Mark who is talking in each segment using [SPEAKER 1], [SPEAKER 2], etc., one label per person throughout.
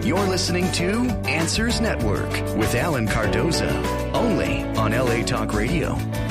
[SPEAKER 1] You're listening to Answers Network with Alan Cardoza, only on LA Talk Radio.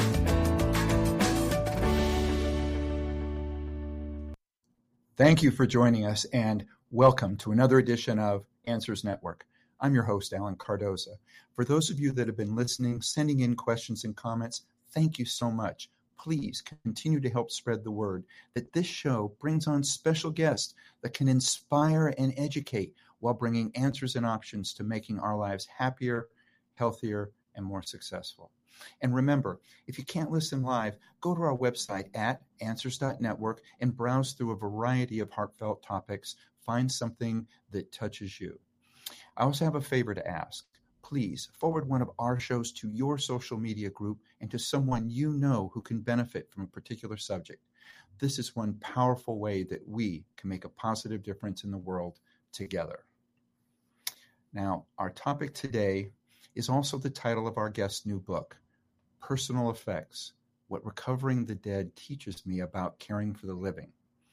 [SPEAKER 2] Thank you for joining us and welcome to another edition of Answers Network. I'm your host, Alan Cardoza. For those of you that have been listening, sending in questions and comments, thank you so much. Please continue to help spread the word that this show brings on special guests that can inspire and educate while bringing answers and options to making our lives happier, healthier, and more successful. And remember, if you can't listen live, go to our website at answers.network and browse through a variety of heartfelt topics. Find something that touches you. I also have a favor to ask. Please forward one of our shows to your social media group and to someone you know who can benefit from a particular subject. This is one powerful way that we can make a positive difference in the world together. Now, our topic today is also the title of our guest's new book, Personal Effects: What Recovering the Dead Teaches Me About Caring for the Living.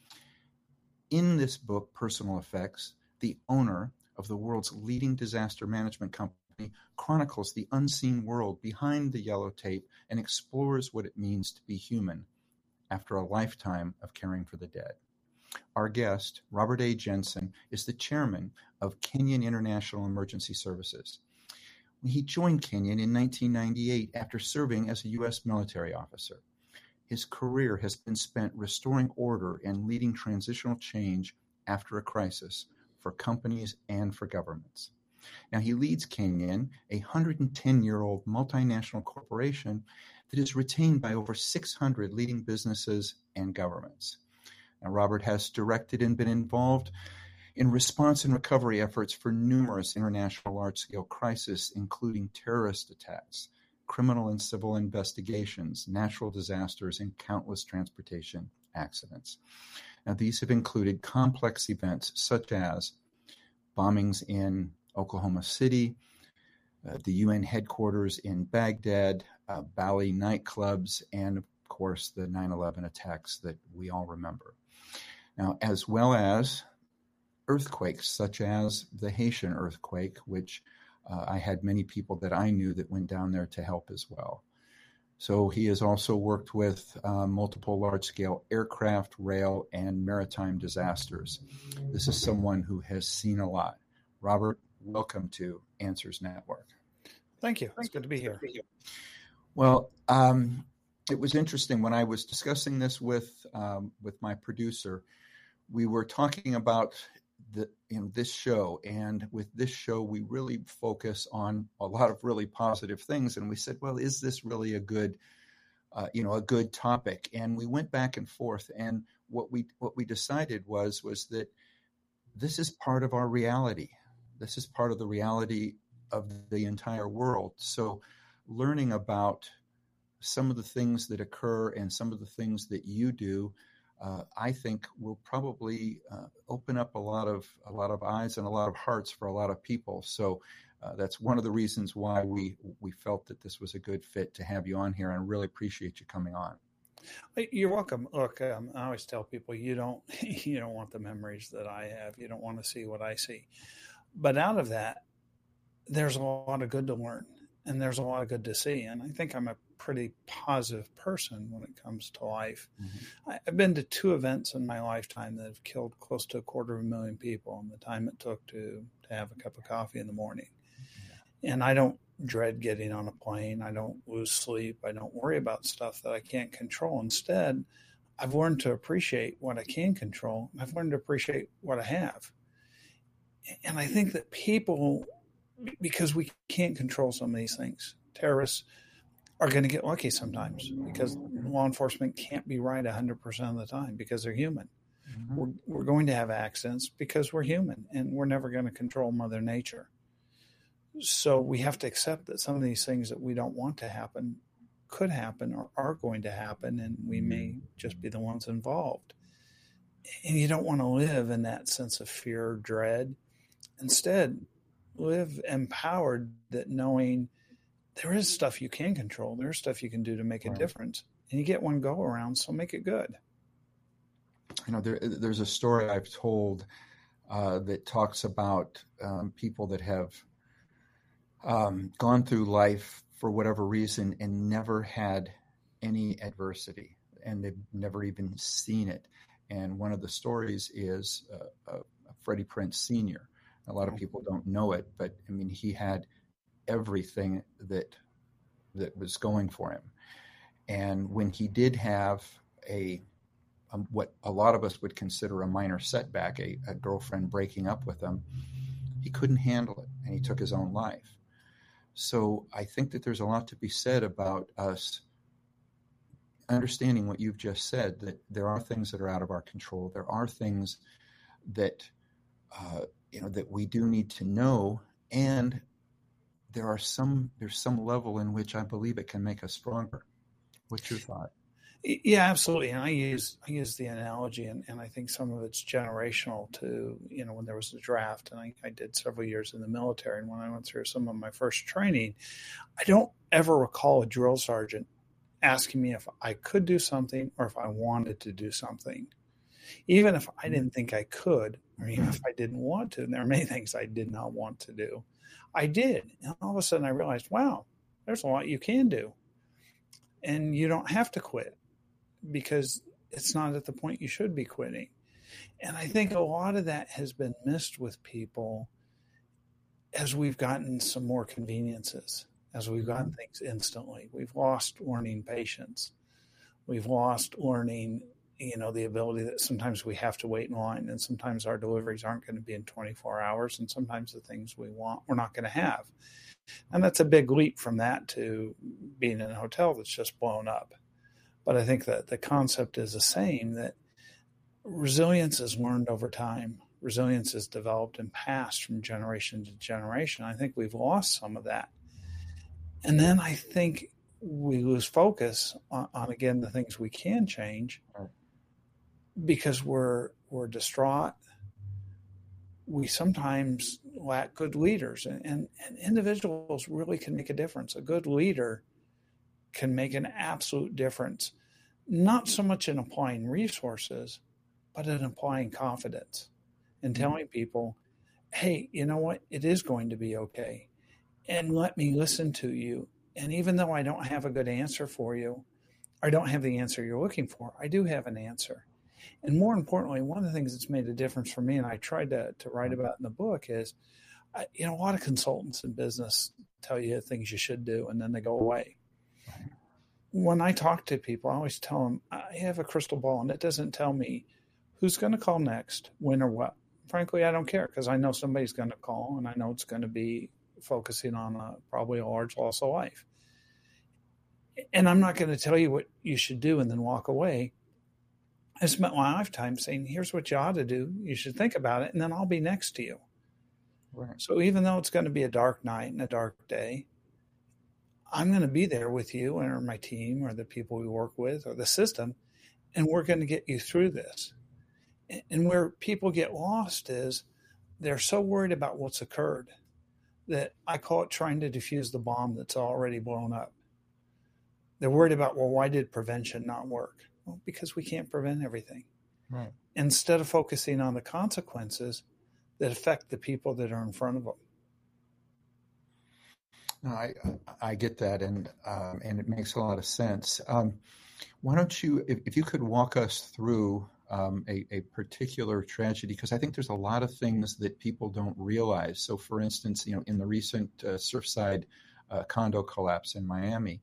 [SPEAKER 2] In this book, Personal Effects, the owner of the world's leading disaster management company chronicles the unseen world behind the yellow tape and explores what it means to be human after a lifetime of caring for the dead. Our guest, Robert A. Jensen, is the chairman of Kenyon International Emergency Services. He joined Kenyon in 1998 after serving as a U.S. military officer. His career has been spent restoring order and leading transitional change after a crisis for companies and for governments. Now, he leads Kenyon, a 110-year-old multinational corporation that is retained by over 600 leading businesses and governments. Now, Robert has directed and been involved in response and recovery efforts for numerous international large-scale crises, including terrorist attacks, criminal and civil investigations, natural disasters, and countless transportation accidents. Now, these have included complex events such as bombings in Oklahoma City, the UN headquarters in Baghdad, Bali nightclubs, and of course the 9/11 attacks that we all remember. Now, as well as earthquakes such as the Haitian earthquake, which I had many people that I knew that went down there to help as well. So he has also worked with multiple large-scale aircraft, rail, and maritime disasters. This is someone who has seen a lot. Robert, welcome to Answers Network.
[SPEAKER 3] Thank you. It's good to be here.
[SPEAKER 2] Well, it was interesting when I was discussing this with my producer. We were talking about this show, and with this show, we really focus on a lot of really positive things. And we said, well, is this really a good topic? And we went back and forth, and what we decided was that this is part of our reality. This is part of the reality of the entire world. So learning about some of the things that occur and some of the things that you do, I think will probably open up a lot of eyes and a lot of hearts for a lot of people. So that's one of the reasons why we felt that this was a good fit to have you on here, and really appreciate you coming on.
[SPEAKER 3] You're welcome. Look, I always tell people you don't want the memories that I have. You don't want to see what I see. But out of that, there's a lot of good to learn, and there's a lot of good to see. And I think I'm a pretty positive person when it comes to life. Mm-hmm. I've been to 2 events in my lifetime that have killed close to 250,000 people in the time it took to have a cup of coffee in the morning. Yeah. And I don't dread getting on a plane. I don't lose sleep. I don't worry about stuff that I can't control. Instead, I've learned to appreciate what I can control. I've learned to appreciate what I have. And I think that people, because we can't control some of these things, terrorists are going to get lucky sometimes because law enforcement can't be right 100% of the time because they're human. Mm-hmm. We're going to have accidents because we're human, and we're never going to control Mother Nature. So we have to accept that some of these things that we don't want to happen could happen or are going to happen, and we may just be the ones involved. And you don't want to live in that sense of fear or dread. Instead, live empowered, that knowing there is stuff you can control. There's stuff you can do to make a difference. And you get one go around, so make it good.
[SPEAKER 2] There's a story I've told that talks about people that have gone through life for whatever reason and never had any adversity, and they've never even seen it. And one of the stories is Freddie Prinze Sr. A lot of people don't know it, but I mean, he had everything that was going for him. And when he did have what a lot of us would consider a minor setback, a girlfriend breaking up with him, he couldn't handle it, and he took his own life. So I think that there's a lot to be said about us understanding what you've just said, that there are things that are out of our control. There are things that that we do need to know, and there's some level in which I believe it can make us stronger. What's your thought?
[SPEAKER 3] Yeah, absolutely. And I use the analogy, and I think some of it's generational to, when there was a draft, and I did several years in the military, and when I went through some of my first training, I don't ever recall a drill sergeant asking me if I could do something or if I wanted to do something. Even if I didn't think I could, or even if I didn't want to, and there are many things I did not want to do, I did. And all of a sudden I realized, wow, there's a lot you can do. And you don't have to quit, because it's not at the point you should be quitting. And I think a lot of that has been missed with people as we've gotten some more conveniences, as we've gotten things instantly. We've lost learning patience. We've lost learning, the ability that sometimes we have to wait in line, and sometimes our deliveries aren't going to be in 24 hours, and sometimes the things we want, we're not going to have. And that's a big leap from that to being in a hotel that's just blown up. But I think that the concept is the same, that resilience is learned over time. Resilience is developed and passed from generation to generation. I think we've lost some of that. And then I think we lose focus on again, the things we can change, because we're distraught. We sometimes lack good leaders, and individuals really can make a difference. A good leader can make an absolute difference, not so much in applying resources, but in applying confidence and telling people, hey, you know what? It is going to be okay. And let me listen to you. And even though I don't have a good answer for you, I don't have the answer you're looking for, I do have an answer. And more importantly, one of the things that's made a difference for me, and I tried to write about in the book, is, a lot of consultants in business tell you things you should do, and then they go away. When I talk to people, I always tell them, I have a crystal ball, and it doesn't tell me who's going to call next, when or what. Frankly, I don't care, because I know somebody's going to call, and I know it's going to be focusing on probably a large loss of life. And I'm not going to tell you what you should do and then walk away. I spent my lifetime saying, here's what you ought to do. You should think about it, and then I'll be next to you. Right. So even though it's going to be a dark night and a dark day, I'm going to be there with you or my team or the people we work with or the system, and we're going to get you through this. And where people get lost is they're so worried about what's occurred that I call it trying to defuse the bomb that's already blown up. They're worried about, well, why did prevention not work? Well, because we can't prevent everything. Right. Instead of focusing on the consequences that affect the people that are in front of them.
[SPEAKER 2] No, I get that, and it makes a lot of sense. Why don't you, if you could walk us through a particular tragedy, because I think there's a lot of things that people don't realize. So, for instance, in the recent Surfside condo collapse in Miami,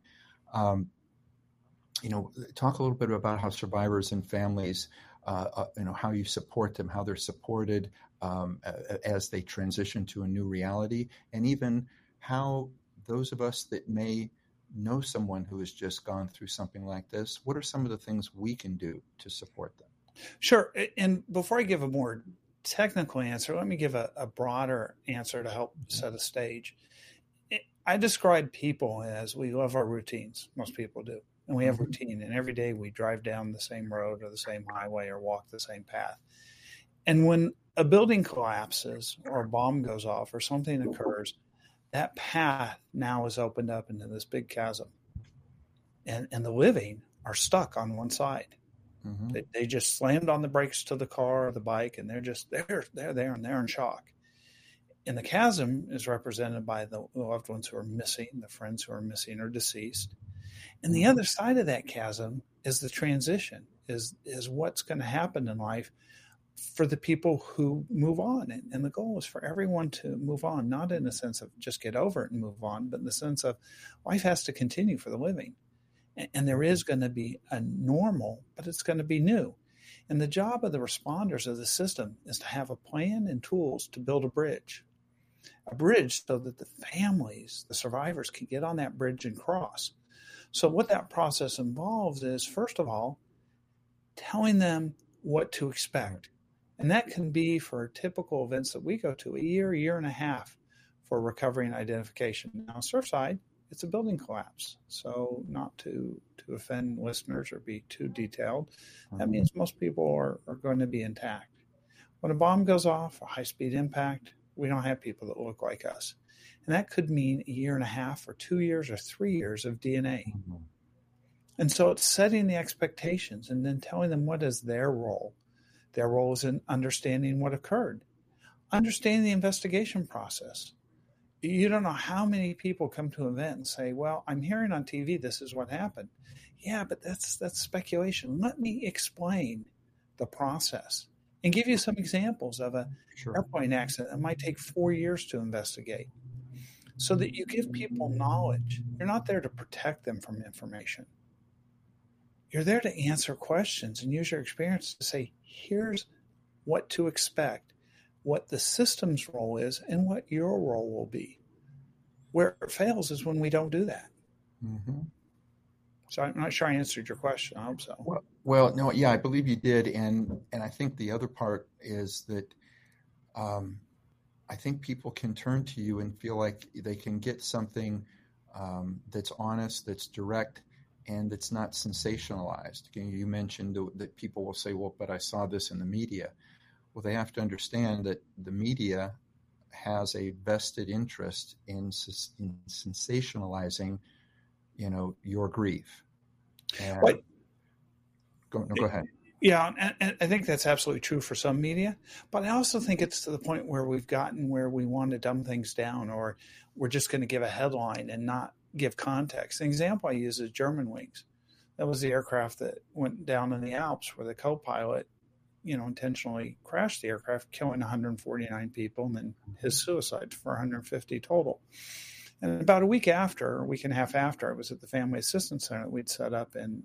[SPEAKER 2] talk a little bit about how survivors and families, how you support them, how they're supported as they transition to a new reality, and even how those of us that may know someone who has just gone through something like this, what are some of the things we can do to support them?
[SPEAKER 3] Sure. And before I give a more technical answer, let me give a broader answer to help set a stage. I describe people as we love our routines. Most people do. And we have routine. And every day we drive down the same road or the same highway or walk the same path. And when a building collapses or a bomb goes off or something occurs, that path now is opened up into this big chasm. And the living are stuck on one side.
[SPEAKER 2] Mm-hmm.
[SPEAKER 3] They just slammed on the brakes to the car or the bike, and they're there, and they're in shock. And the chasm is represented by the loved ones who are missing, the friends who are missing or deceased. And the other side of that chasm is the transition, is what's going to happen in life for the people who move on. And the goal is for everyone to move on, not in the sense of just get over it and move on, but in the sense of life has to continue for the living. And there is going to be a normal, but it's going to be new. And the job of the responders of the system is to have a plan and tools to build a bridge so that the families, the survivors, can get on that bridge and cross. So what that process involves is, first of all, telling them what to expect. And that can be for typical events that we go to, a year and a half for recovery and identification. Now, on Surfside, it's a building collapse. So not to offend listeners or be too detailed, that means most people are going to be intact. When a bomb goes off, a high-speed impact, we don't have people that look like us. And that could mean a year and a half or 2 years or 3 years of DNA. Mm-hmm. And so it's setting the expectations and then telling them what is their role. Their role is in understanding what occurred, understanding the investigation process. You don't know how many people come to an event and say, well, I'm hearing on TV this is what happened. Yeah, but that's speculation. Let me explain the process and give you some examples of an airplane accident that might take 4 years to investigate, so that you give people knowledge. You're not there to protect them from information. You're there to answer questions and use your experience to say, here's what to expect, what the system's role is, and what your role will be. Where it fails is when we don't do that.
[SPEAKER 2] Mm-hmm.
[SPEAKER 3] So I'm not sure I answered your question. I hope so.
[SPEAKER 2] Well, no, yeah, I believe you did. And I think the other part is that I think people can turn to you and feel like they can get something that's honest, that's direct, and that's not sensationalized. You mentioned that people will say, well, but I saw this in the media. Well, they have to understand that the media has a vested interest in sensationalizing, your grief. And go ahead.
[SPEAKER 3] Yeah, and I think that's absolutely true for some media, but I also think it's to the point where we've gotten where we want to dumb things down, or we're just going to give a headline and not give context. An example I use is Germanwings. That was the aircraft that went down in the Alps where the co-pilot, intentionally crashed the aircraft, killing 149 people, and then his suicide for 150 total. And about a week and a half after, I was at the Family Assistance Center that we'd set up in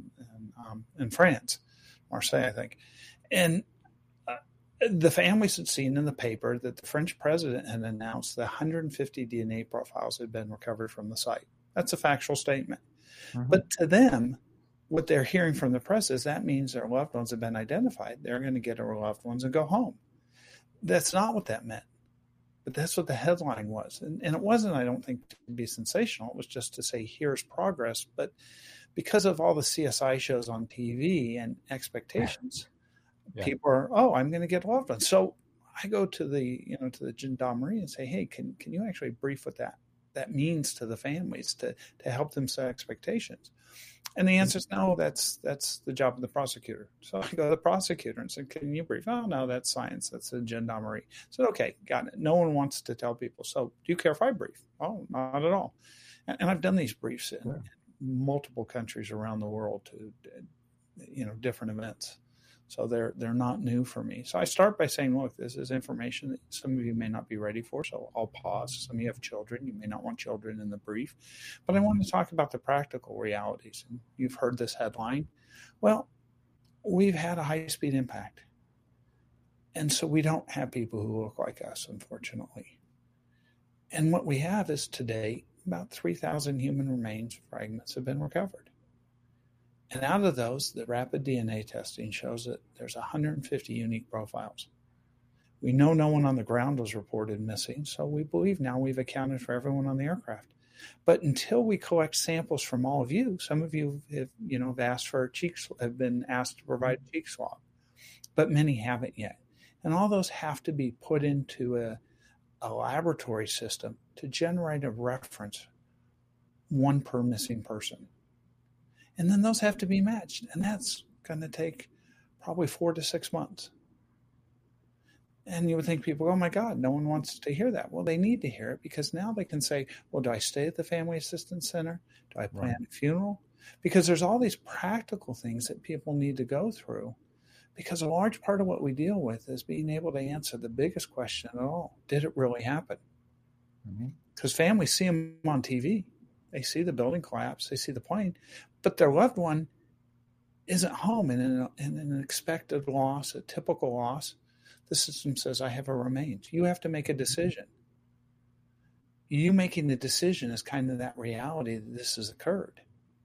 [SPEAKER 3] France, Marseille, I think. And the families had seen in the paper that the French president had announced that 150 DNA profiles had been recovered from the site. That's a factual statement. Mm-hmm. But to them, what they're hearing from the press is that means their loved ones have been identified. They're going to get their loved ones and go home. That's not what that meant. But that's what the headline was. And it wasn't, I don't think, to be sensational. It was just to say, here's progress. But because of all the CSI shows on TV and expectations, people are, I'm going to get loved ones. So I go to the gendarmerie and say, hey, can you actually brief what that means to the families to help them set expectations? And the answer is no, that's the job of the prosecutor. So I go to the prosecutor and said, can you brief? Oh, no, that's science. That's a gendarmerie. I said, okay, got it. No one wants to tell people. So do you care if I brief? Oh, not at all. And I've done these briefs in multiple countries around the world to, different events. So they're not new for me. So I start by saying, look, this is information that some of you may not be ready for, so I'll pause. Some of you have children. You may not want children in the brief. But I want to talk about the practical realities. And you've heard this headline. Well, we've had a high-speed impact. And so we don't have people who look like us, unfortunately. And what we have is today, about 3,000 human remains fragments have been recovered. And out of those, the rapid DNA testing shows that there's 150 unique profiles. We know no one on the ground was reported missing, so we believe now we've accounted for everyone on the aircraft. But until we collect samples from all of you, some of you have asked for have been asked to provide a cheek swab, but many haven't yet. And all those have to be put into a laboratory system to generate a reference, one per missing person. And then those have to be matched. And that's going to take probably 4 to 6 months. And you would think people, oh my God, no one wants to hear that. Well, they need to hear it, because now they can say, well, do I stay at the Family Assistance Center? Do I plan a funeral? Because there's all these practical things that people need to go through, because a large part of what we deal with is being able to answer the biggest question of all. Did it really happen? Because families see them on TV. They see the building collapse. They see the plane. But their loved one isn't home in an expected loss, a typical loss. The system says, I have a remains. You have to make a decision. You making the decision is kind of that reality that this has occurred.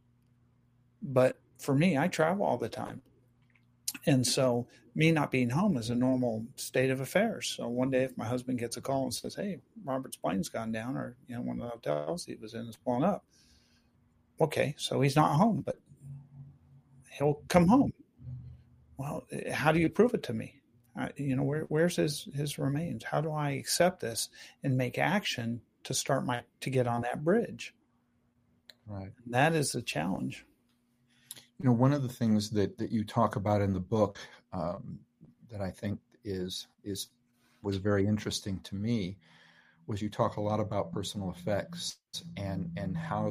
[SPEAKER 3] But for me, I travel all the time. And so me not being home is a normal state of affairs. So one day if my husband gets a call and says, hey, Robert's plane's gone down, or one of the hotels he was in is blown up. Okay, so he's not home, but he'll come home. Well, how do you prove it to me? Where's his remains? How do I accept this and make action to to get on that bridge?
[SPEAKER 2] Right.
[SPEAKER 3] And that is the challenge.
[SPEAKER 2] One of the things that you talk about in the book that I think was very interesting to me was you talk a lot about personal effects and how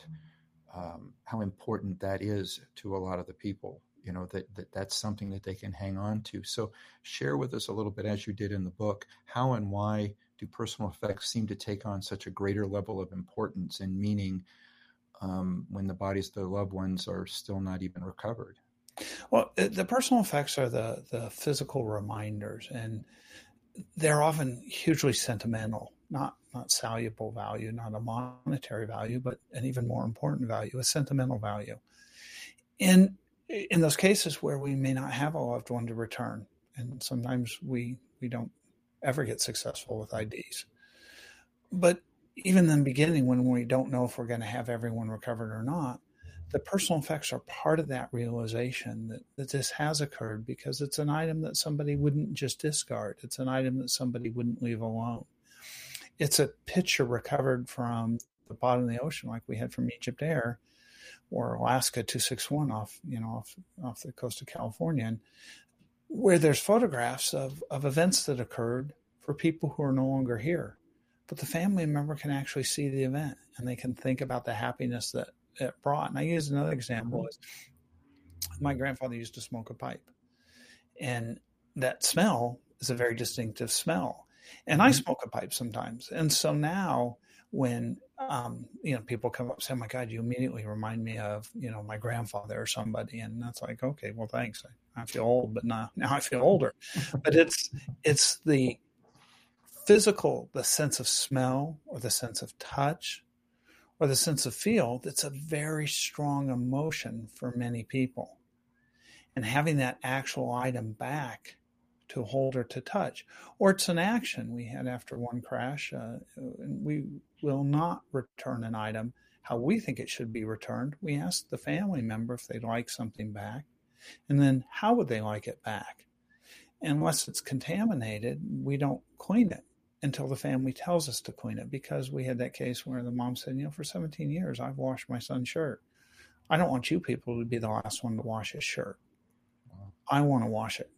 [SPEAKER 2] how important that is to a lot of the people. That's something that they can hang on to. So share with us a little bit, as you did in the book, how and why do personal effects seem to take on such a greater level of importance and meaning when the bodies of their loved ones are still not even recovered?
[SPEAKER 3] Well, the personal effects are the physical reminders, and they're often hugely sentimental, not soluble value, not a monetary value, but an even more important value, a sentimental value. In those cases where we may not have a loved one to return, and sometimes we don't ever get successful with IDs. But even in the beginning, when we don't know if we're going to have everyone recovered or not, the personal effects are part of that realization that this has occurred, because it's an item that somebody wouldn't just discard. It's an item that somebody wouldn't leave alone. It's a picture recovered from the bottom of the ocean, like we had from Egypt Air or Alaska 261 off the coast of California, and where there's photographs of events that occurred for people who are no longer here. But the family member can actually see the event, and they can think about the happiness that it brought. And I use another example is my grandfather used to smoke a pipe, and that smell is a very distinctive smell. And I smoke a pipe sometimes. And so now when, people come up and say, oh my God, you immediately remind me of, my grandfather or somebody. And that's like, okay, well, thanks. I feel old, but now I feel older. But it's the physical, the sense of smell or the sense of touch or the sense of feel, that's a very strong emotion for many people. And having that actual item back to hold or to touch, or it's an action we had after one crash. We will not return an item how we think it should be returned. We ask the family member if they'd like something back, and then how would they like it back? Unless it's contaminated, we don't clean it until the family tells us to clean it, because we had that case where the mom said, for 17 years, I've washed my son's shirt. I don't want you people to be the last one to wash his shirt. Wow. I want to wash it.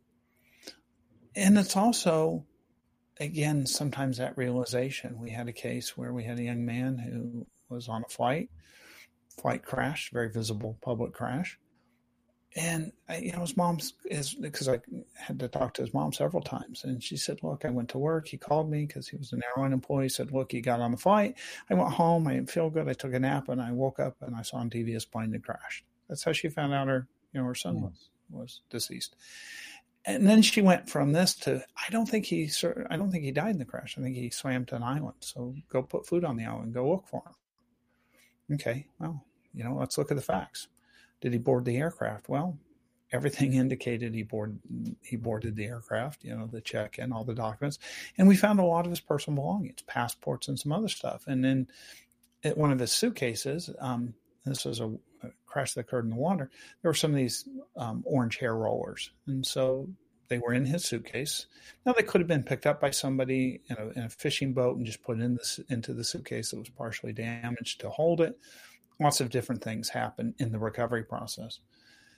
[SPEAKER 3] And it's also, again, sometimes that realization. We had a case where we had a young man who was on a flight crashed, very visible public crash. And his mom's because I had to talk to his mom several times. And she said, look, I went to work. He called me because he was an airline employee. He said, look, he got on the flight. I went home. I didn't feel good. I took a nap, and I woke up and I saw on TV his plane had crashed. That's how she found out her son was deceased. And then she went from this to, I don't think he died in the crash. I think he swam to an island. So go put food on the island, go look for him. Okay, well, let's look at the facts. Did he board the aircraft? Well, everything indicated he boarded the aircraft, the check-in, all the documents. And we found a lot of his personal belongings, passports and some other stuff. And then at one of his suitcases, this was a crash that occurred in the water, there were some of these orange hair rollers. And so they were in his suitcase. Now, they could have been picked up by somebody in a fishing boat and just put into the suitcase that was partially damaged to hold it. Lots of different things happen in the recovery process.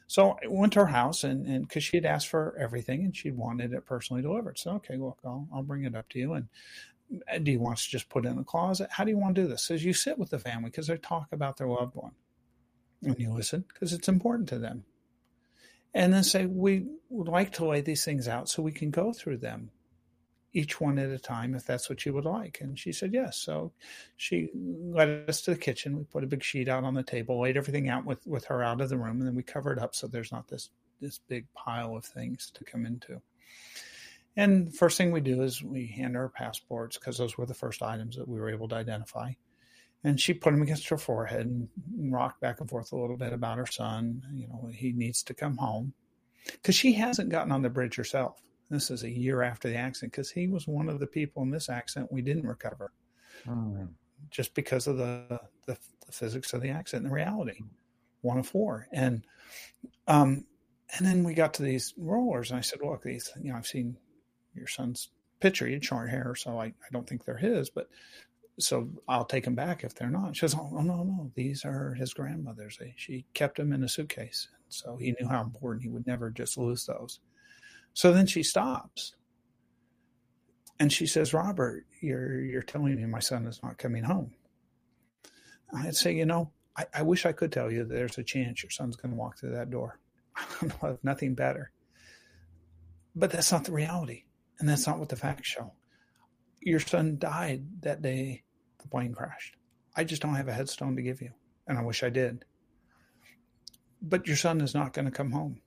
[SPEAKER 3] So I went to her house, and because she had asked for everything and she wanted it personally delivered. So, okay, look, I'll bring it up to you. And do you want us to just put it in the closet? How do you want to do this? Says you sit with the family because they talk about their loved one. And you listen because it's important to them. And then say, we would like to lay these things out so we can go through them, each one at a time, if that's what you would like. And she said, yes. So she led us to the kitchen. We put a big sheet out on the table, laid everything out with her out of the room, and then we covered up so there's not this big pile of things to come into. And the first thing we do is we hand her passports because those were the first items that we were able to identify. And she put them against her forehead and rocked back and forth a little bit about her son. He needs to come home because she hasn't gotten on the bridge herself. This is a year after the accident because he was one of the people in this accident we didn't recover just because of the physics of the accident and the reality. 1 of 4. And then we got to these rollers and I said, look, these, I've seen your son's picture. He had short hair, so I don't think they're his, but so I'll take them back if they're not. She says, oh, no, these are his grandmother's. She kept them in a suitcase. So he knew how important he would never just lose those. So then she stops and she says, Robert, you're telling me my son is not coming home. I'd say, I wish I could tell you that there's a chance your son's going to walk through that door. I have nothing better. But that's not the reality. And that's not what the facts show. Your son died that day the plane crashed. I just don't have a headstone to give you. And I wish I did. But your son is not going to come home.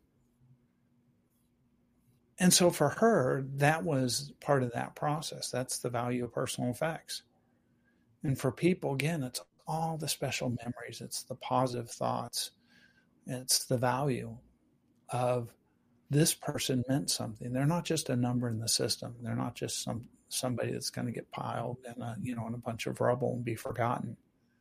[SPEAKER 3] And so for her, that was part of that process. That's the value of personal effects. And for people, again, it's all the special memories. It's the positive thoughts. It's the value of this person meant something. They're not just a number in the system. They're not just somebody that's going to get piled in a bunch of rubble and be forgotten.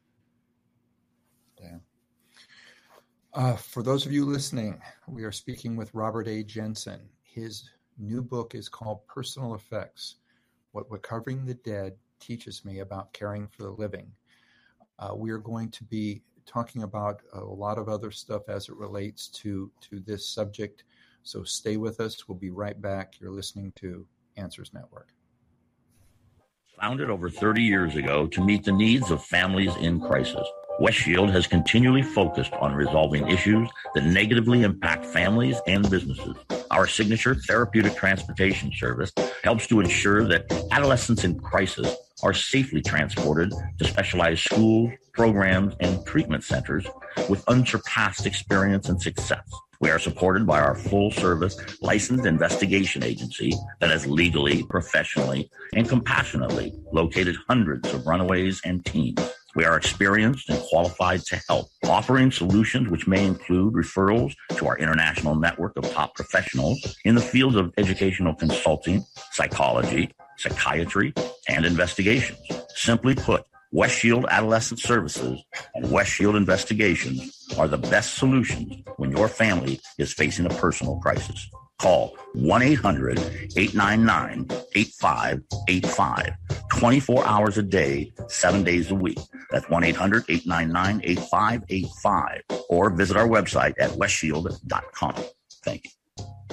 [SPEAKER 2] Yeah. For those of you listening, we are speaking with Robert A. Jensen. His new book is called Personal Effects: What Recovering the Dead Teaches Me About Caring for the Living. We are going to be talking about a lot of other stuff as it relates to this subject. So stay with us. We'll be right back. You're listening to Answers Network.
[SPEAKER 4] Founded over 30 years ago to meet the needs of families in crisis, West Shield has continually focused on resolving issues that negatively impact families and businesses. Our signature therapeutic transportation service helps to ensure that adolescents in crisis are safely transported to specialized schools, programs, and treatment centers with unsurpassed experience and success. We are supported by our full-service licensed investigation agency that has legally, professionally, and compassionately located hundreds of runaways and teens. We are experienced and qualified to help, offering solutions which may include referrals to our international network of top professionals in the fields of educational consulting, psychology, psychiatry, and investigations. Simply put, West Shield Adolescent Services and West Shield Investigations are the best solutions when your family is facing a personal crisis. Call 1-800-899-8585, 24 hours a day, 7 days a week. That's 1-800-899-8585, or visit our website at westshield.com. Thank you.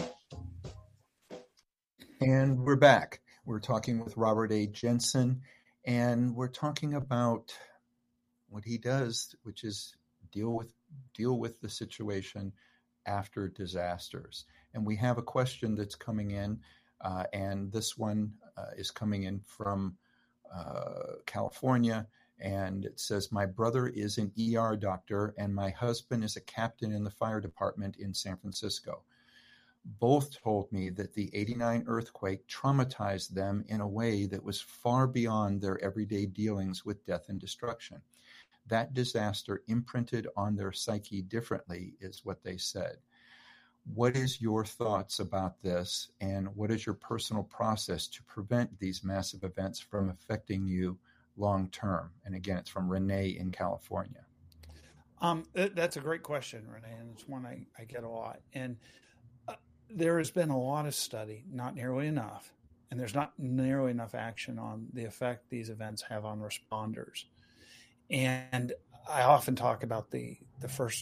[SPEAKER 2] And we're back. We're talking with Robert A. Jensen, and we're talking about what he does, which is deal with the situation after disasters. And we have a question that's coming in, and this one is coming in from California, and it says, my brother is an ER doctor, and my husband is a captain in the fire department in San Francisco. Both told me that the '89 earthquake traumatized them in a way that was far beyond their everyday dealings with death and destruction. That disaster imprinted on their psyche differently, is what they said. What is your thoughts about this, and what is your personal process to prevent these massive events from affecting you long term? And again, it's from Renee in California.
[SPEAKER 3] That's a great question, Renee, and it's one I get a lot. And there has been a lot of study, not nearly enough, and there's not nearly enough action on the effect these events have on responders. And I often talk about the first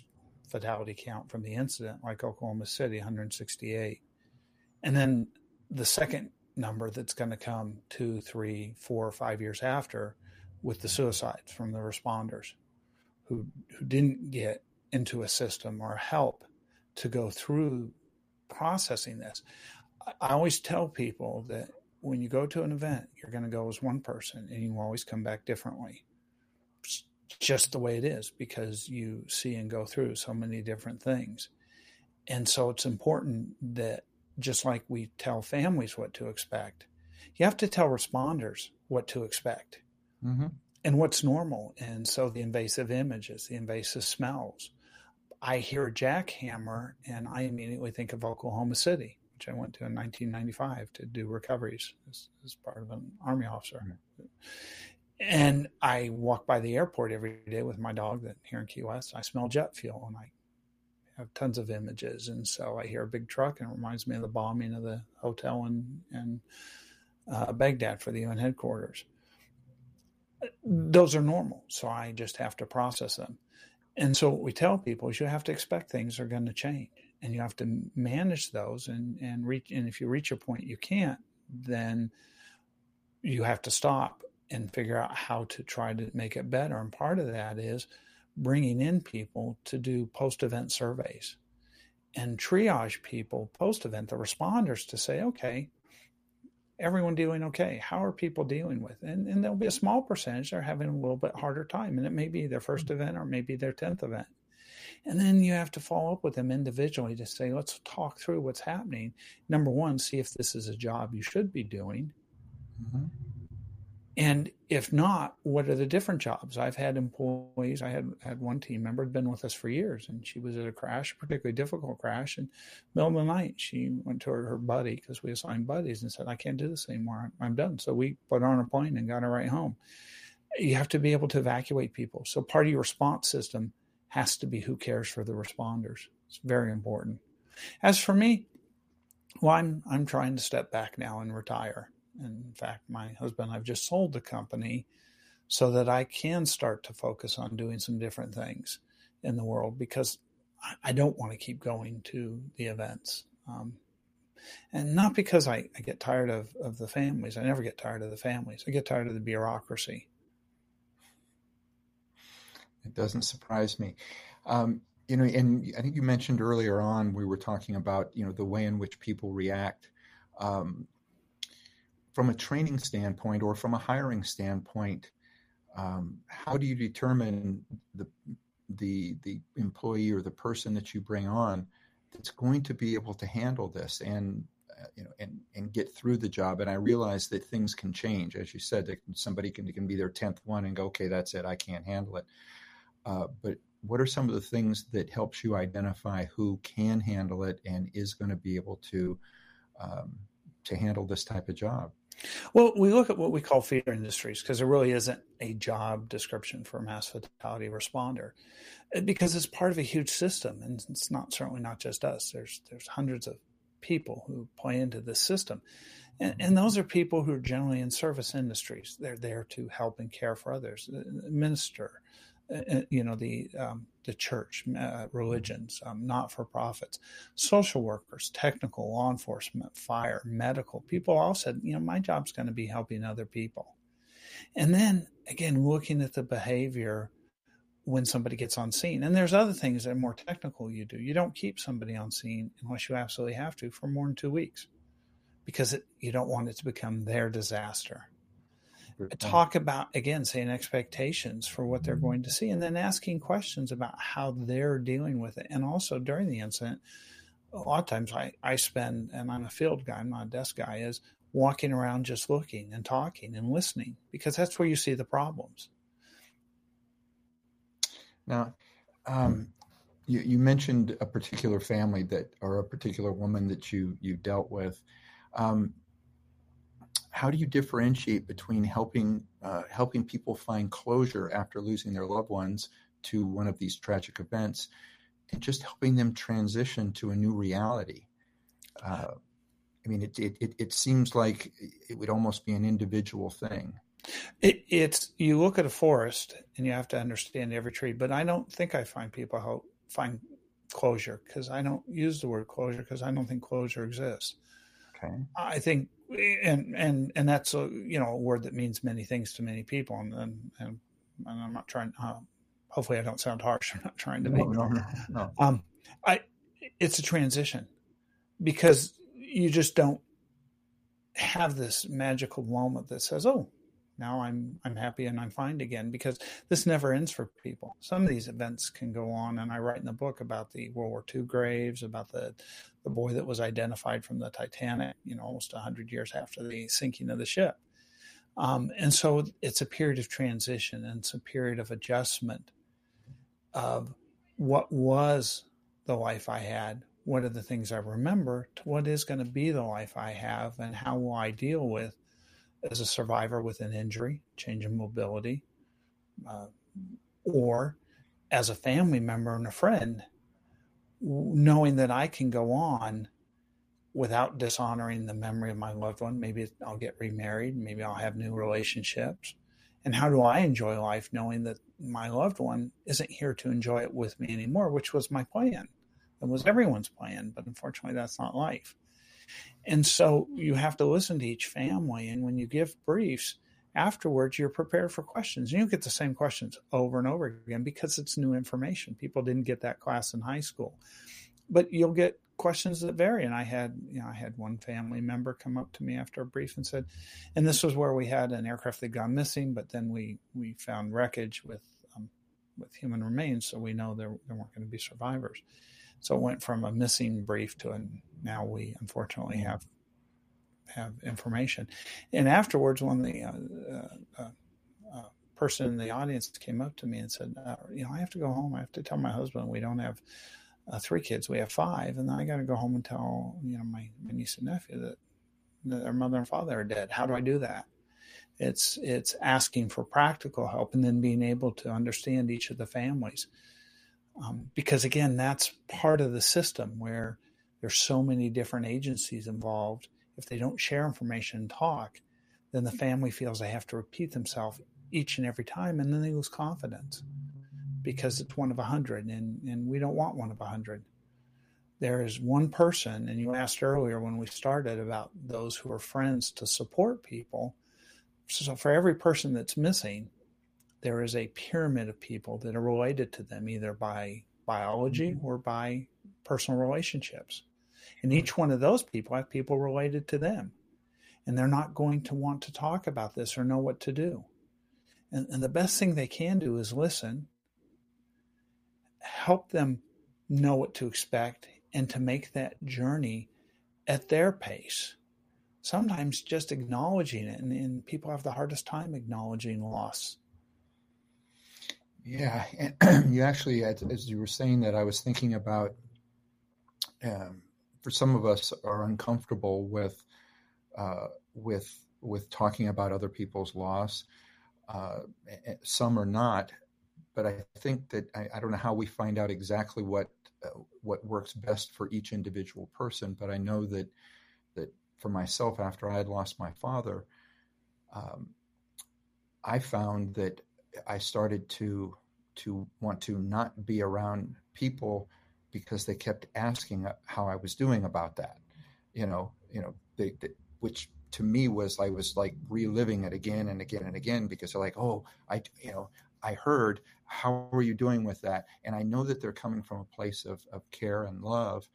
[SPEAKER 3] fatality count from the incident, like Oklahoma City, 168. And then the second number that's going to come 2, 3, 4, 5 years after with the suicides from the responders who didn't get into a system or help to go through processing this. I always tell people that when you go to an event, you're going to go as one person and you will always come back differently. It's just the way it is, because you see and go through so many different things. And so it's important that, just like we tell families what to expect, you have to tell responders what to expect and what's normal. And so the invasive images, the invasive smells. I hear a jackhammer and I immediately think of Oklahoma City, which I went to in 1995 to do recoveries as part of an Army officer. And I walk by the airport every day with my dog that here in Key West. I smell jet fuel and I have tons of images. And so I hear a big truck and it reminds me of the bombing of the hotel in Baghdad for the UN headquarters. Those are normal. So I just have to process them. And so what we tell people is you have to expect things are going to change and you have to manage those and if you reach a point you can't, then you have to stop and figure out how to try to make it better. And part of that is bringing in people to do post-event surveys and triage people post-event, the responders, to say, okay, everyone dealing okay? How are people dealing with it? And there'll be a small percentage that are having a little bit harder time, and it may be their first event or maybe their 10th event. And then you have to follow up with them individually to say, let's talk through what's happening. Number one, see if this is a job you should be doing. And if not, what are the different jobs? I've had employees. I had one team member had been with us for years, and she was at a crash, a particularly difficult crash. And middle of the night, she went to her buddy, because we assigned buddies, and said, I can't do this anymore. I'm done. So we put her on a plane and got her right home. You have to be able to evacuate people. So part of your response system has to be who cares for the responders. It's very important. As for me, well, I'm trying to step back now and retire. And in fact, my husband and I've just sold the company so that I can start to focus on doing some different things in the world, because I don't want to keep going to the events. And not because I get tired of the families. I never get tired of the families. I get tired of the bureaucracy.
[SPEAKER 2] It doesn't surprise me. And I think you mentioned earlier on, we were talking about, the way in which people react. From a training standpoint or from a hiring standpoint, how do you determine the employee or the person that you bring on that's going to be able to handle this and get through the job? And I realize that things can change, as you said, that somebody can be their 10th one and go, okay, that's it, I can't handle it. But what are some of the things that helps you identify who can handle it and is going to be able to handle this type of job?
[SPEAKER 3] Well, we look at what we call feeder industries, because there really isn't a job description for a mass fatality responder, because it's part of a huge system, and it's certainly not just us. There's hundreds of people who play into this system, and those are people who are generally in service industries. They're there to help and care for others, minister, the church, religions, not-for-profits, social workers, technical, law enforcement, fire, medical. People all said, my job's going to be helping other people. And then, again, looking at the behavior when somebody gets on scene. And there's other things that are more technical you do. You don't keep somebody on scene unless you absolutely have to for more than 2 weeks, because you don't want it to become their disaster. Talk about, again, setting expectations for what they're going to see, and then asking questions about how they're dealing with it. And also during the incident, a lot of times I spend, and I'm a field guy, I'm not a desk guy, is walking around just looking and talking and listening, because that's where you see the problems. Now,
[SPEAKER 2] you mentioned a particular family or a particular woman that you dealt with. How do you differentiate between helping people find closure after losing their loved ones to one of these tragic events, and just helping them transition to a new reality? It seems like it would almost be an individual thing.
[SPEAKER 3] You look at a forest and you have to understand every tree, but I don't think I find closure, because I don't use the word closure because I don't think closure exists.
[SPEAKER 2] Okay.
[SPEAKER 3] I think, and that's a word that means many things to many people, and I'm not trying. Hopefully, I don't sound harsh. I'm not trying to be.
[SPEAKER 2] No.
[SPEAKER 3] It's a transition, because you just don't have this magical moment that says, "Oh, now I'm happy and I'm fine again," because this never ends for people. Some of these events can go on, and I write in the book about the World War II graves, about the boy that was identified from the Titanic, almost 100 years after the sinking of the ship. And so it's a period of transition, and it's a period of adjustment of what was the life I had, what are the things I remember, to what is going to be the life I have, and how will I deal with as a survivor with an injury, change in mobility, or as a family member and a friend, knowing that I can go on without dishonoring the memory of my loved one. Maybe I'll get remarried, maybe I'll have new relationships. And how do I enjoy life knowing that my loved one isn't here to enjoy it with me anymore, which was my plan. It was everyone's plan, but unfortunately that's not life. And so you have to listen to each family. And when you give briefs, afterwards you're prepared for questions. And you get the same questions over and over again because it's new information. People didn't get that class in high school. But you'll get questions that vary. And I had one family member come up to me after a brief and said, and this was where we had an aircraft that gone missing, but then we found wreckage with human remains, so we know there weren't going to be survivors. So it went from a missing brief to now we unfortunately have information. And afterwards, when the person in the audience came up to me and said, I have to go home. I have to tell my husband we don't have 3 kids. We have 5. And then I got to go home and tell, my niece and nephew that their mother and father are dead. How do I do that? It's asking for practical help and then being able to understand each of the families. Because again, that's part of the system where there's so many different agencies involved. If they don't share information and talk, then the family feels they have to repeat themselves each and every time, and then they lose confidence because it's one of 100, and we don't want one of 100. There is one person, and you asked earlier when we started about those who are friends to support people. So for every person that's missing, there is a pyramid of people that are related to them, either by biology or by personal relationships. And each one of those people have people related to them. And they're not going to want to talk about this or know what to do. And the best thing they can do is listen, help them know what to expect, and to make that journey at their pace. Sometimes just acknowledging it, and people have the hardest time acknowledging loss.
[SPEAKER 2] Yeah, and you actually, as you were saying that, I was thinking about, for some of us are uncomfortable with talking about other people's loss. Some are not, but I think that I don't know how we find out exactly what works best for each individual person. But I know that for myself, after I had lost my father, I found that I started to want to not be around people because they kept asking how I was doing about that. Which to me was, I was like reliving it again and again and again, because they're like, oh, I heard, how are you doing with that? And I know that they're coming from a place of care and love.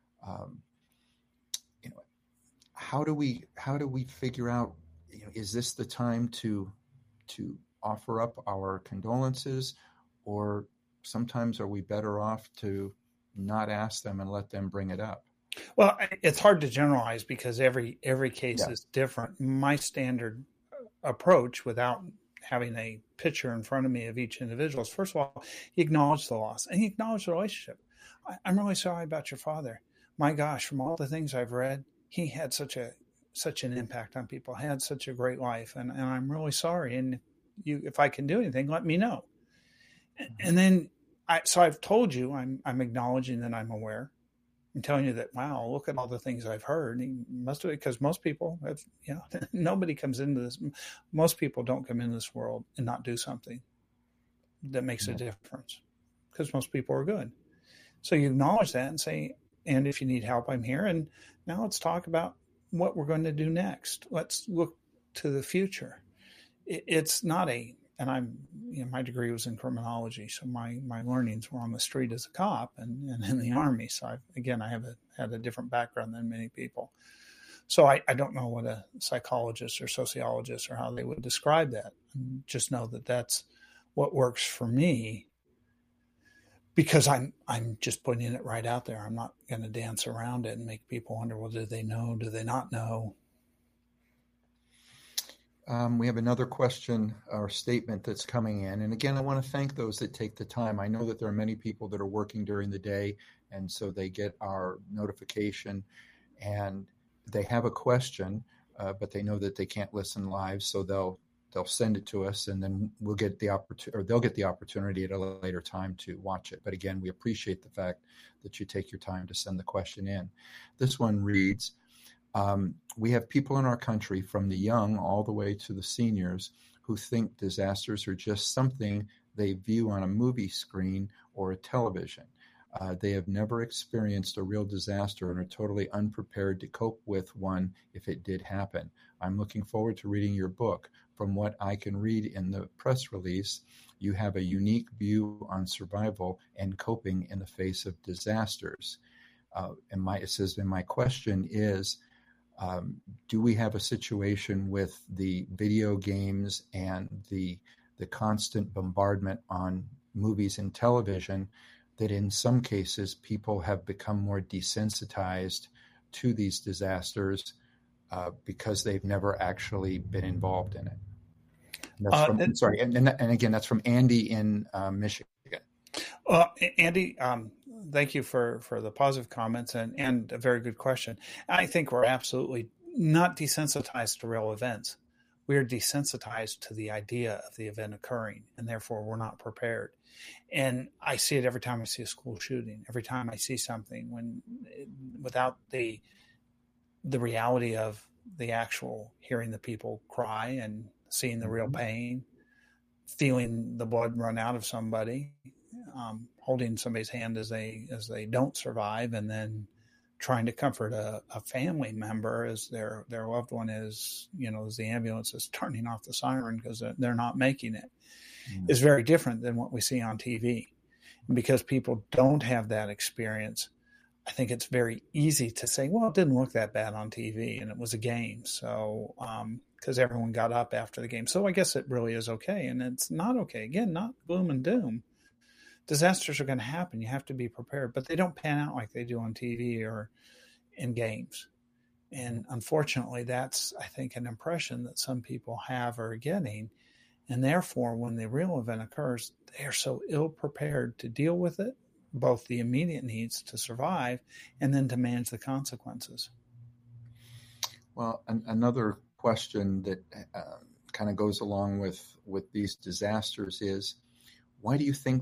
[SPEAKER 2] How do we figure out, is this the time to offer up our condolences, or sometimes are we better off to not ask them and let them bring it up?
[SPEAKER 3] Well, it's hard to generalize because every case is different. My standard approach, without having a picture in front of me of each individual, is, first of all, you acknowledge the loss and you acknowledge the relationship. I'm really sorry about your father. My gosh, from all the things I've read, he had such an impact on people, had such a great life, and I'm really sorry. And if I can do anything, let me know. And then I've told you, I'm acknowledging that I'm aware. I'm telling you that, wow, look at all the things I've heard. He must have, because most people have, nobody comes into this. Most people don't come into this world and not do something that makes a difference, because most people are good. So you acknowledge that and say, and if you need help, I'm here. And now let's talk about what we're going to do next. Let's look to the future. It's not and my degree was in criminology. So my learnings were on the street as a cop and in the Army. So I had a different background than many people. So I don't know what a psychologist or sociologist or how they would describe that. Just know that that's what works for me, because I'm just putting it right out there. I'm not going to dance around it and make people wonder, well, do they know? Do they not know?
[SPEAKER 2] We have another question or statement that's coming in. And again, I want to thank those that take the time. I know that there are many people that are working during the day, and so they get our notification and they have a question, but they know that they can't listen live. So they'll send it to us, and then we'll get the opportunity, or they'll get the opportunity at a later time to watch it. But again, we appreciate the fact that you take your time to send the question in. This one reads, we have people in our country, from the young all the way to the seniors, who think disasters are just something they view on a movie screen or a television. They have never experienced a real disaster and are totally unprepared to cope with one if it did happen. I'm looking forward to reading your book. From what I can read in the press release, you have a unique view on survival and coping in the face of disasters. It says, my question is, do we have a situation with the video games and the constant bombardment on movies and television that in some cases people have become more desensitized to these disasters because they've never actually been involved in it? And again, that's from Andy in Michigan.
[SPEAKER 3] Andy, thank you for the positive comments and a very good question. I think we're absolutely not desensitized to real events. We are desensitized to the idea of the event occurring, and therefore we're not prepared. And I see it every time I see a school shooting, every time I see something without the reality of the actual hearing the people cry and seeing the real pain, feeling the blood run out of somebody, holding somebody's hand as they don't survive, and then trying to comfort a family member as their loved one is, as the ambulance is turning off the siren because they're not making it, is very different than what we see on TV. And because people don't have that experience, I think it's very easy to say, well, it didn't look that bad on TV and it was a game. So, because everyone got up after the game. So I guess it really is okay. And it's not okay. Again, not gloom and doom. Disasters are going to happen. You have to be prepared, but they don't pan out like they do on TV or in games. And unfortunately, that's, I think, an impression that some people have or are getting. And therefore, when the real event occurs, they are so ill prepared to deal with it, both the immediate needs to survive and then to manage the consequences.
[SPEAKER 2] Well, another question that kind of goes along with these disasters is, why do you think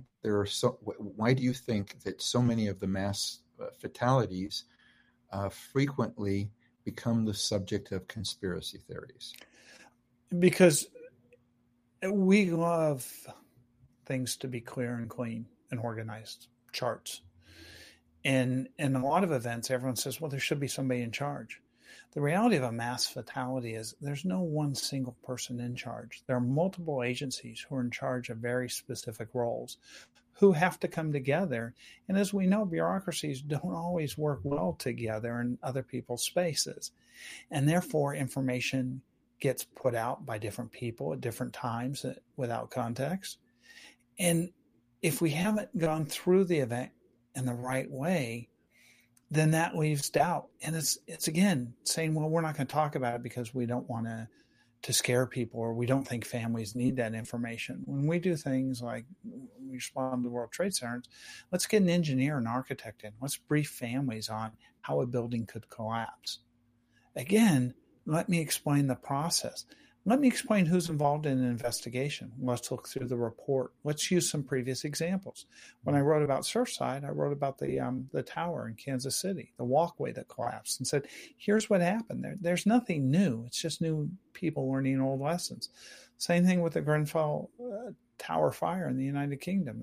[SPEAKER 2] that so many of the mass fatalities frequently become the subject of conspiracy theories?
[SPEAKER 3] Because we love things to be clear and clean and organized, charts. And in a lot of events, everyone says, well, there should be somebody in charge. The reality of a mass fatality is there's no one single person in charge. There are multiple agencies who are in charge of very specific roles who have to come together. And as we know, bureaucracies don't always work well together in other people's spaces. And therefore, information gets put out by different people at different times without context. And if we haven't gone through the event in the right way, then that leaves doubt. And it's again saying, well, we're not going to talk about it because we don't want to scare people, or we don't think families need that information. When we do things like we respond to the World Trade Centers, let's get an engineer and architect in. Let's brief families on how a building could collapse. Again, let me explain the process. Let me explain who's involved in an investigation. Let's look through the report. Let's use some previous examples. When I wrote about Surfside, I wrote about the tower in Kansas City, the walkway that collapsed, and said, here's what happened. There's nothing new. It's just new people learning old lessons. Same thing with the Grenfell Tower fire in the United Kingdom.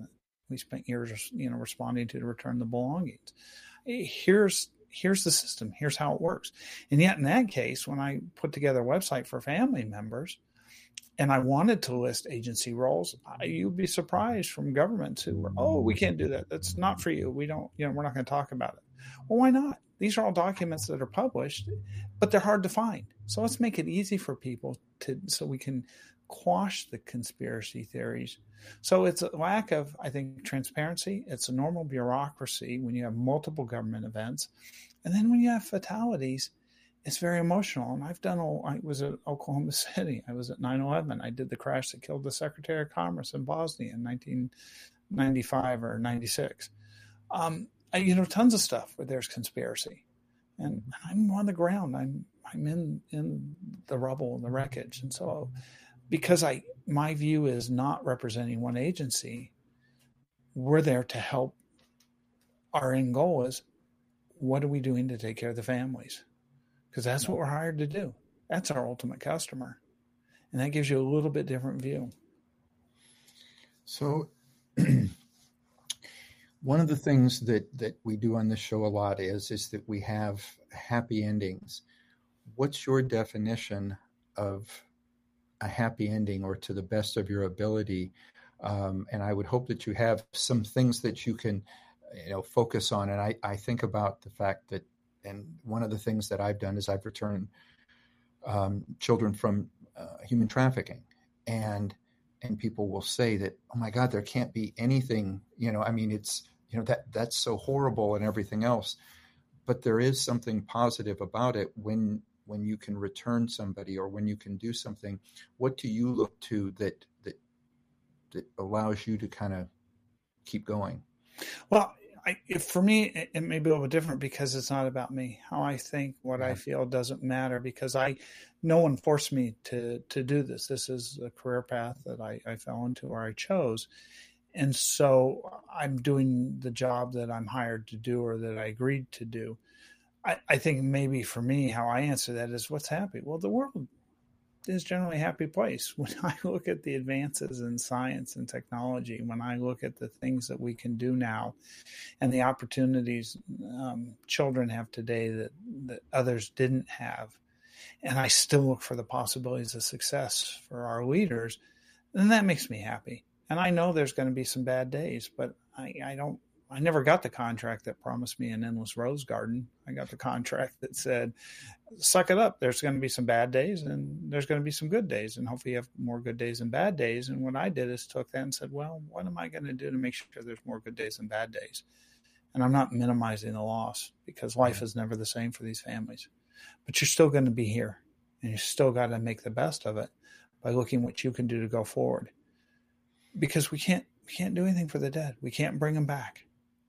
[SPEAKER 3] we spent years, responding to return the belongings. Here's the system. Here's how it works. And yet in that case, when I put together a website for family members and I wanted to list agency roles, you'd be surprised from governments who were, oh, we can't do that. That's not for you. We don't, we're not going to talk about it. Well, why not? These are all documents that are published, but they're hard to find. So let's make it easy for people so we can quash the conspiracy theories. So it's a lack of, I think, transparency. It's a normal bureaucracy when you have multiple government events. And then when you have fatalities, it's very emotional. And I was at Oklahoma City. I was at 9/11. I did the crash that killed the Secretary of Commerce in Bosnia in 1995 or 96. Tons of stuff where there's conspiracy. And I'm on the ground. I'm in the rubble and the wreckage. And so because my view is not representing one agency, we're there to help. Our end goal is, what are we doing to take care of the families? Because that's what we're hired to do. That's our ultimate customer. And that gives you a little bit different view.
[SPEAKER 2] So one of the things that we do on this show a lot is that we have happy endings. What's your definition of a happy ending, or to the best of your ability? And I would hope that you have some things that you can, focus on. And I think about the fact that, and one of the things that I've done is I've returned children from human trafficking, and people will say that, oh my God, there can't be anything, it's, that's so horrible and everything else. But there is something positive about it when you can return somebody, or when you can do something. What do you look to that allows you to kind of keep going?
[SPEAKER 3] Well, for me, it may be a little different because it's not about me. How I think, what I feel doesn't matter, because no one forced me to do this. This is a career path that I fell into, or I chose. And so I'm doing the job that I'm hired to do, or that I agreed to do. I think maybe for me, how I answer that is, what's happy? Well, the world is generally a happy place. When I look at the advances in science and technology, when I look at the things that we can do now and the opportunities children have today that others didn't have, and I still look for the possibilities of success for our leaders, then that makes me happy. And I know there's going to be some bad days, but I never got the contract that promised me an endless rose garden. I got the contract that said, suck it up. There's going to be some bad days, and there's going to be some good days, and hopefully you have more good days than bad days. And what I did is took that and said, well, what am I going to do to make sure there's more good days than bad days? And I'm not minimizing the loss, because life is never the same for these families. But you're still going to be here, and you still got to make the best of it by looking what you can do to go forward. Because we can't do anything for the dead. We can't bring them back.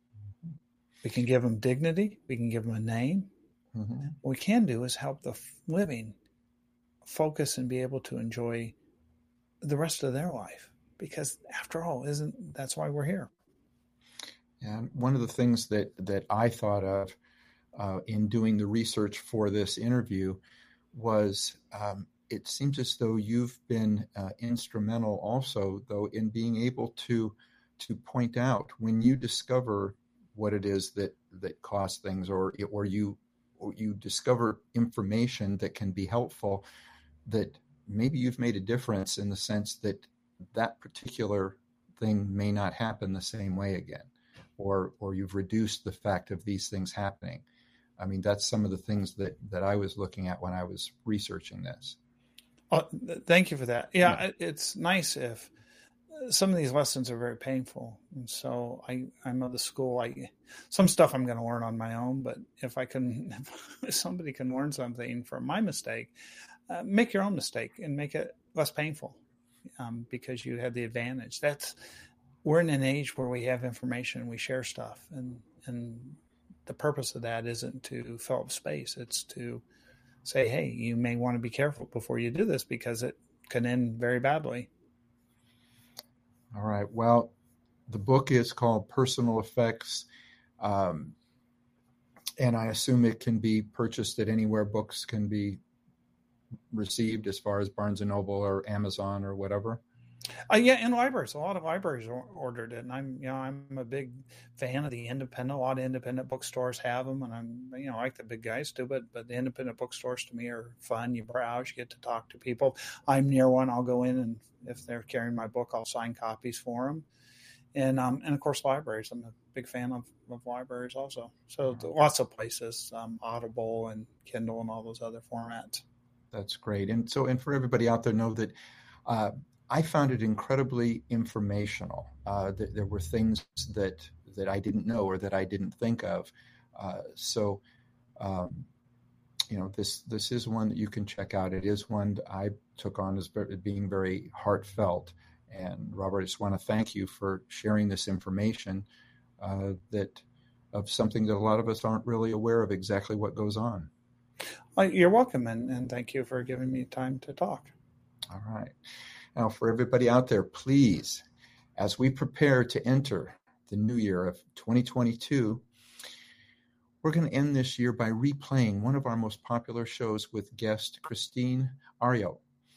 [SPEAKER 3] We can give them dignity. We can give them a name. Mm-hmm. What we can do is help the living focus and be able to enjoy the rest of their life. Because after all, that's why we're here.
[SPEAKER 2] And one of the things that I thought of in doing the research for this interview was it seems as though you've been instrumental also, though, in being able to point out when you discover what it is that costs things, or you discover information that can be helpful, that maybe you've made a difference in the sense that particular thing may not happen the same way again, or you've reduced the fact of these things happening. I mean, that's some of the things that I was looking at when I was researching this.
[SPEAKER 3] Thank you for that. Yeah, it's nice if some of these lessons are very painful. And so I'm of the school, some stuff I'm going to learn on my own, but if somebody can learn something from my mistake, make your own mistake and make it less painful, because you had the advantage. We're in an age where we have information, we share stuff, and the purpose of that isn't to fill up space. It's to say, hey, you may want to be careful before you do this, because it can end very badly.
[SPEAKER 2] All right. Well, the book is called Personal Effects, and I assume it can be purchased at anywhere books can be received, as far as Barnes & Noble or Amazon or whatever.
[SPEAKER 3] Yeah, in libraries, a lot of libraries ordered it, and I'm a big fan of the independent. A lot of independent bookstores have them, and I like the big guys too. But the independent bookstores to me are fun. You browse, you get to talk to people. I'm near one. I'll go in, and if they're carrying my book, I'll sign copies for them. And of course, libraries. I'm a big fan of libraries also. So lots of places, Audible and Kindle and all those other formats.
[SPEAKER 2] That's great. And for everybody out there, know that I found it incredibly informational. There were things that I didn't know or that I didn't think of. This is one that you can check out. It is one that I took on as being very heartfelt. And Robert, I just want to thank you for sharing this information of something that a lot of us aren't really aware of exactly what goes on.
[SPEAKER 3] You're welcome, and thank you for giving me time to talk.
[SPEAKER 2] All right. Now, for everybody out there, please, as we prepare to enter the new year of 2022, we're going to end this year by replaying one of our most popular shows with guest Christine Ariel.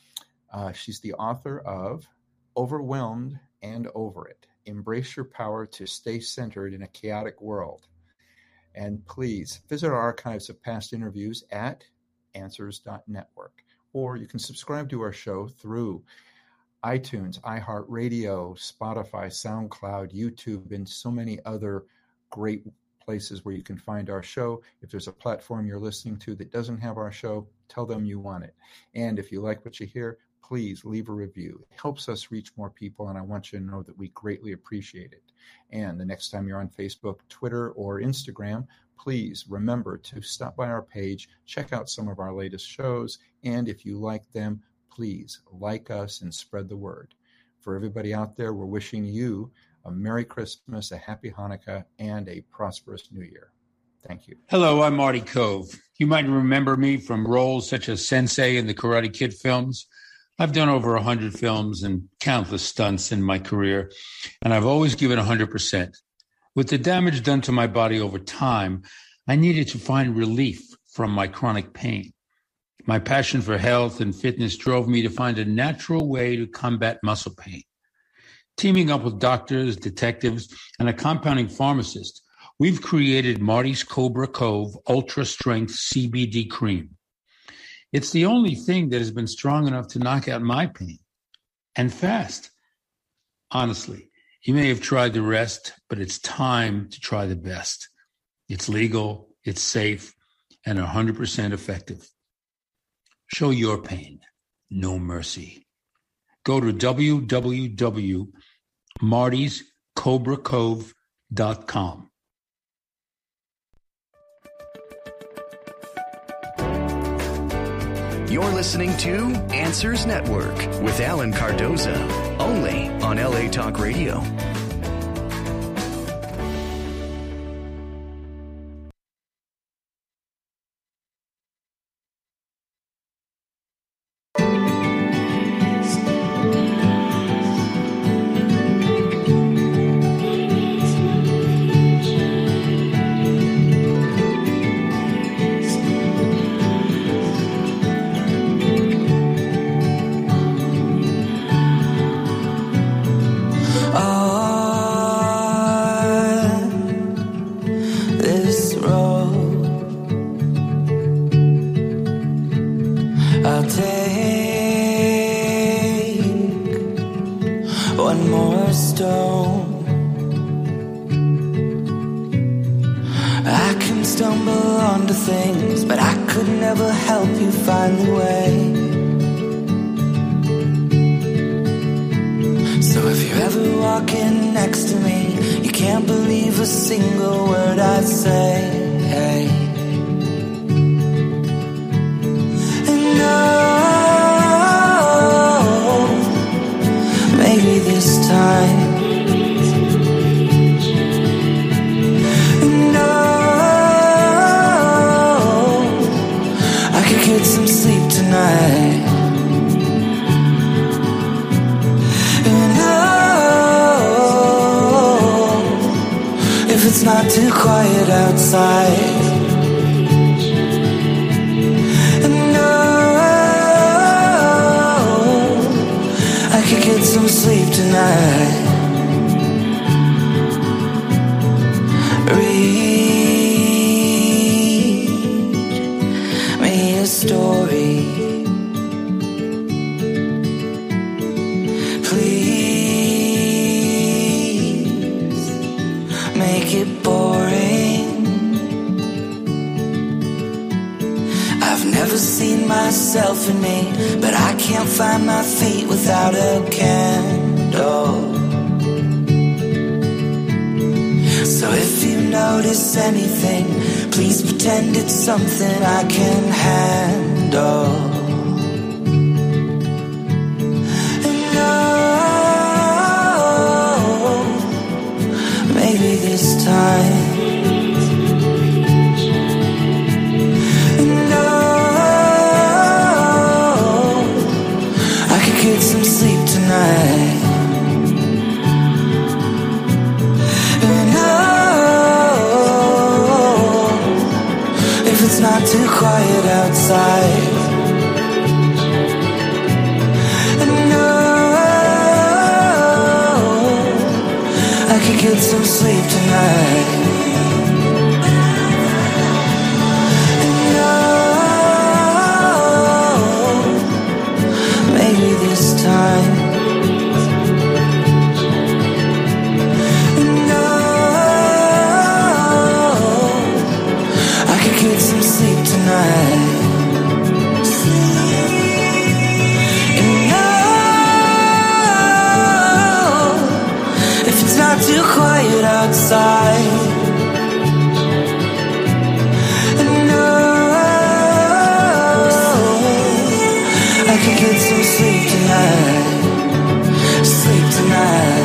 [SPEAKER 2] She's the author of Overwhelmed and Over It. Embrace your power to stay centered in a chaotic world. And please visit our archives of past interviews at answers.network, or you can subscribe to our show through iTunes, iHeartRadio, Spotify, SoundCloud, YouTube, and so many other great places where you can find our show. If there's a platform you're listening to that doesn't have our show, tell them you want it. And if you like what you hear, please leave a review. It helps us reach more people, and I want you to know that we greatly appreciate it. And the next time you're on Facebook, Twitter, or Instagram, please remember to stop by our page, check out some of our latest shows, and if you like them, please like us and spread the word. For everybody out there, we're wishing you a Merry Christmas, a Happy Hanukkah, and a prosperous New Year. Thank you.
[SPEAKER 5] Hello, I'm Marty Cove. You might remember me from roles such as Sensei in the Karate Kid films. I've done over 100 films and countless stunts in my career, and I've always given 100%. With the damage done to my body over time, I needed to find relief from my chronic pain. My passion for health and fitness drove me to find a natural way to combat muscle pain. Teaming up with doctors, detectives, and a compounding pharmacist, we've created Marty's Cobra Cove Ultra Strength CBD Cream. It's the only thing that has been strong enough to knock out my pain, and fast. Honestly, you may have tried the rest, but it's time to try the best. It's legal, it's safe, and 100% effective. Show your pain no mercy. Go to www.martyscobracove.com.
[SPEAKER 1] You're listening to Answers Network with Alan Cardoza, only on LA Talk Radio.
[SPEAKER 6] Some sleep tonight. Read me a story. Please make it boring. I've never seen myself in it, but I can't find my feet without a candle. So if you notice anything, please pretend it's something I can handle. And oh, maybe this time. And oh, I could get some sleep tonight. It's not too quiet outside. And no, I could get some sleep tonight. And no, maybe this time. Get some sleep tonight. And no, if it's not too quiet outside. And no, I could get some sleep tonight. Sleep tonight.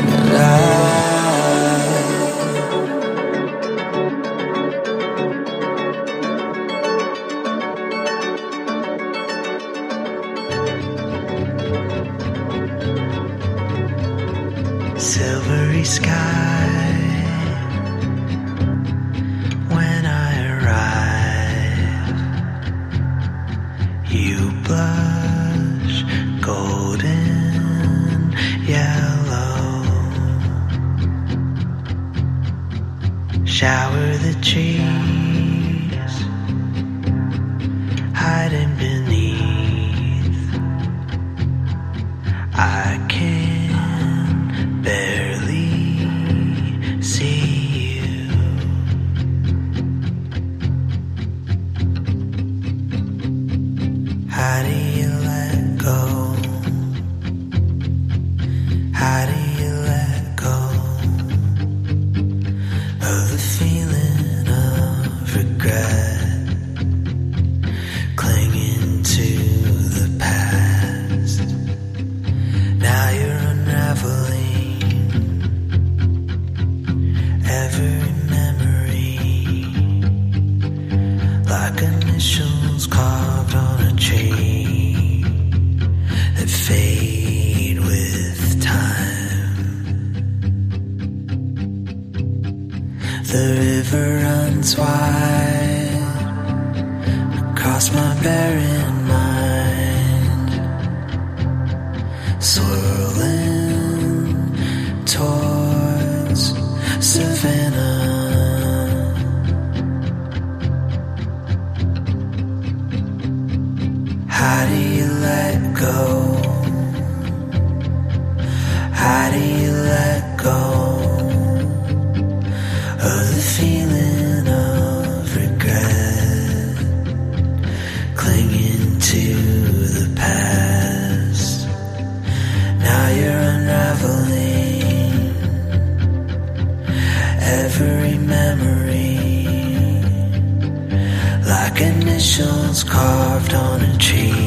[SPEAKER 6] Silvery sky when I arrive, you blush golden yellow, shower the trees hiding beneath. I can barely see you. How do you let go? How do you let go of the feeling of regret, clinging to the past? Now you're unraveling every memory, like initials carved on a tree that fade with time. The river runs wide across my barren mind, swirling towards Savannah. How do you let go? How do you let go of the feeling of regret, clinging to the past? Now you're unraveling every memory, like initials carved on a tree